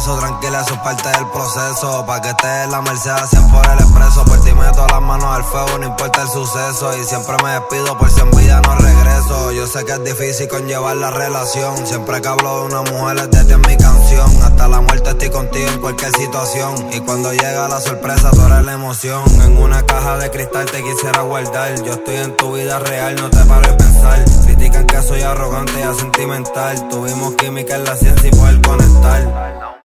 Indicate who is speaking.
Speaker 1: eso, tranquila, eso es parte del proceso. Pa' que estés en la Mercedes, 100 por el expreso. Por ti meto las manos al fuego, no importa el suceso. Y siempre me despido por si en vida no regreso. Yo sé que es difícil conllevar la relación. Siempre que hablo de una mujer es de ti en mi canción. Hasta la muerte estoy contigo en cualquier situación. Y cuando llega la sorpresa, tú eres la emoción. En una caja de cristal te quisiera guardar. Yo estoy en tu vida real, no te paro de pensar. Critican que soy arrogante y sentimental. Tuvimos química en la ciencia y poder conectar.